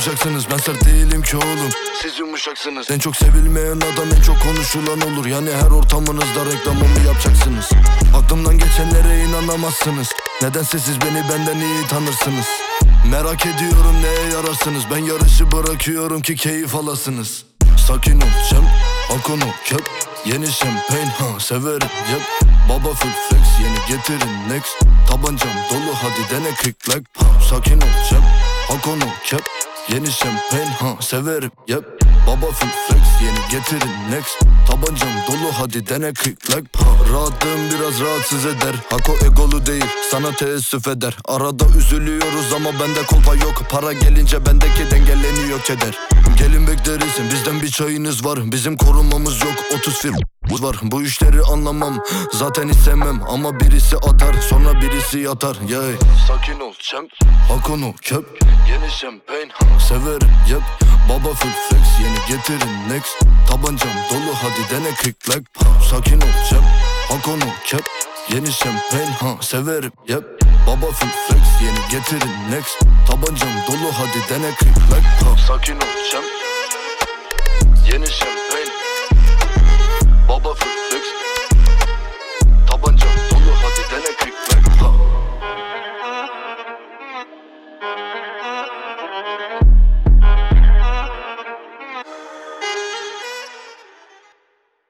olacaksınız. Ben sert değilim ki oğlum, siz yumuşaksınız. En çok sevilmeyen adam en çok konuşulan olur. Yani her ortamınızda reklamımı yapacaksınız. Aklımdan geçenlere inanamazsınız. Nedense siz beni benden iyi tanırsınız. Merak ediyorum neye yararsınız. Ben yarışı bırakıyorum ki keyif alasınız. Sakin ol Cem, Hakono Kep. Yeni şampagne ha severim yep. Baba full flex yeni getirin next. Tabancam dolu hadi dene click like ha. Sakin ol Cem, Hakono Kep. Yeni şampagne ha severim yep. Baba full flex yeni getirin next. Tabancam dolu hadi dene click like ha. Rahatlığım biraz rahatsız eder. Hako egolu değil sana teessüf eder. Arada üzülüyoruz ama bende kolpa yok. Para gelince bendeki dengeleniyor keder. Gelin bekleriz bizden bir çayınız var. Bizim korumamız yok 30 firm var. Bu işleri anlamam zaten istemem. Ama birisi atar sonra birisi yatar yeah. Sakin ol champ, Hakono Kep. Yeni şampagne severim yep. Baba full flex yeni getirin next. Tabancam dolu hadi dene click like Sakin ol champ, Hakono Kep. Yeni şampagne severim yep. Baba full flex yeni getirin next. Tabancam dolu hadi dene click like Sakin ol champ. Yeni şampagne. Baba full